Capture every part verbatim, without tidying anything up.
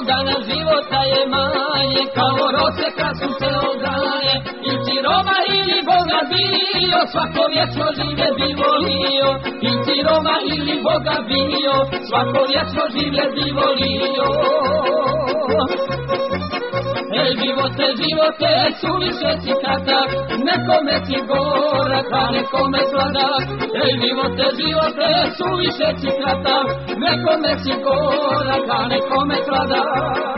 dana života je manje, kao roce kad sunce ograje. Il ti Roma ili Boga bio, svako vječno življe bi volio. Il ti Roma ili Boga bio, svako vječno življe bi volio. Ej živote, živote, suviše si kratak, nekome si gorak, a nekome sladak. Ej živote, živote, suviše si kratak, nekome si gorak, a nekome sladak.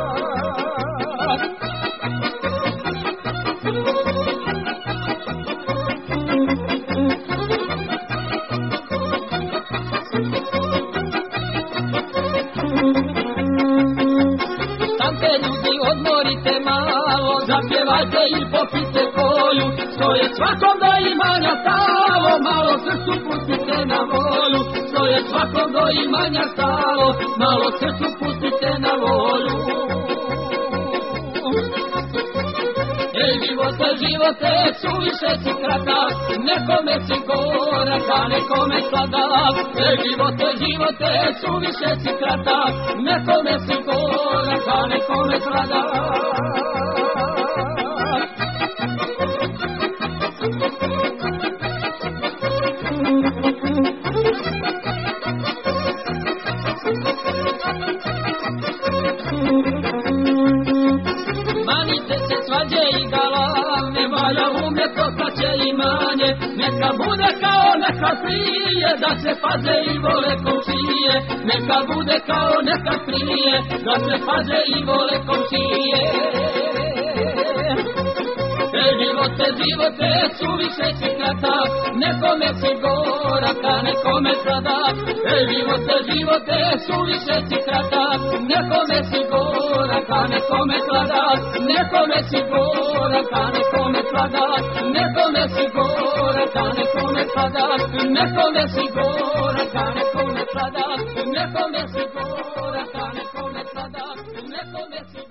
Odmorite malo, zapjevajte i popite koju, što je svakom do imanja stalo, malo srcu pustite na volju, što je svakom do imanja stalo, malo srcu pustite na volju. Ej živote, živote, suviše si kratak, nekome si gorak, a nekome sladak. Ej živote, živote, suviše si kratak, nekome si gorak, a nekome sladak. Manite se svađe i galame, valja umjesto plaće i manje. Neka bude kao neka prije, da se paze i vole komšije. Neka bude kao neka prije, da se paze i vole komšije. Ej živote, živote, suviše si kratak, nekome si gorak, a nekome sladak. Ej živote, živote, suviše si kratak, nekome si gorak, a nekome sladak. Nekome si gorak, a nekome sladak. Nekome si gorak, a nekome sladak. Nekome si gorak, a nekome sladak. Nekome si gorak, a nekome sladak. Nekome si